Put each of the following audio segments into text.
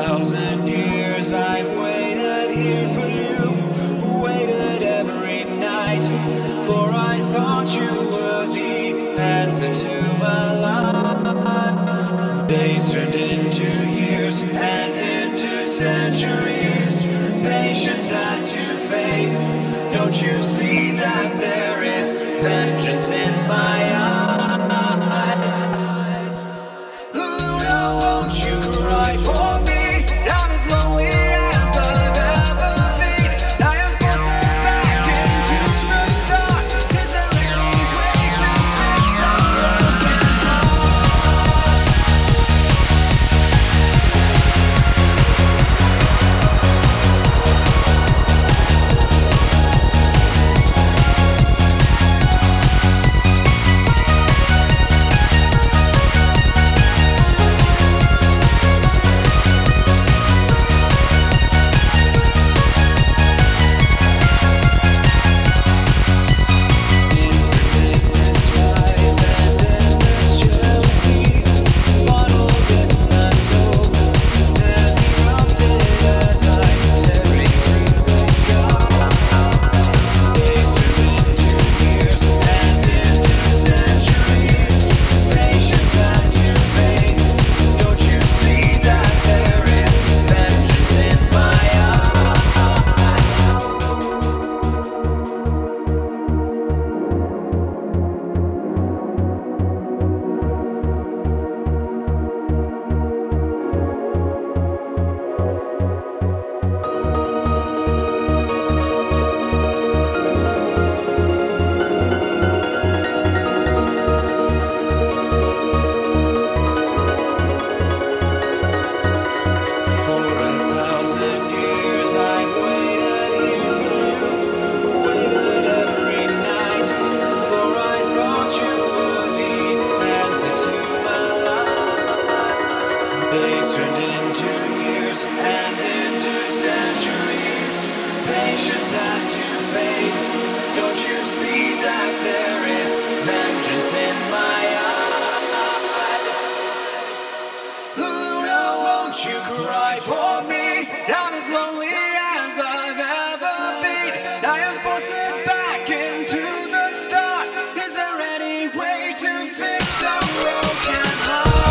1,000 years I've waited here for you, waited every night, for I thought you were the answer to my life. Days turned into years and into centuries. Patience had to fade. Don't you see that there is vengeance in my eyes? Luna, won't you cry for me? I'm as lonely as I've ever been. I am forcing back into the start. Is there any way to fix our broken heart? Days turned into years and into centuries. Patience had to fade. Don't you see that there is vengeance in my eyes? Luna, won't you cry for me? I'm as lonely as I've ever been. I am forcing back into the start. Is there any way to fix a broken heart?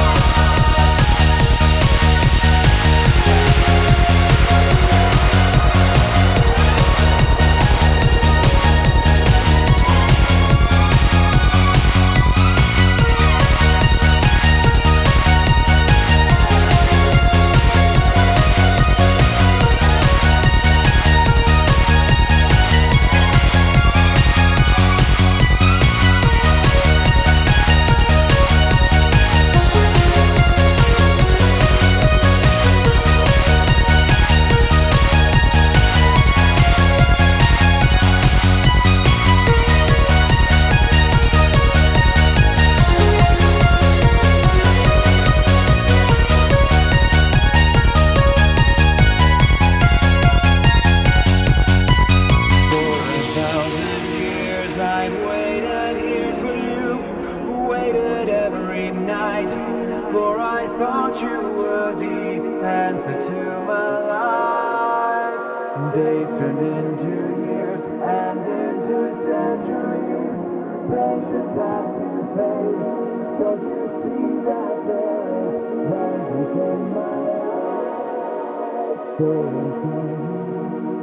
I've waited here for you, waited every night, for I thought you were the answer to my life. Days turned into years and into centuries. Patience had to fade. Don't you see that there is vengeance in my eyes?